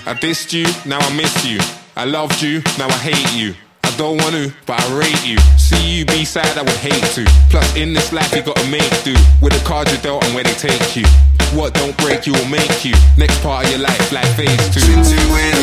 I dissed you, now I miss you. I loved you, now I hate you. I don't want to, but I rate you. See you be sad, I would hate to. Plus in this life you gotta make do with the cards you dealt and where they take you. What don't break you will make you. Next part of your life like phase 2.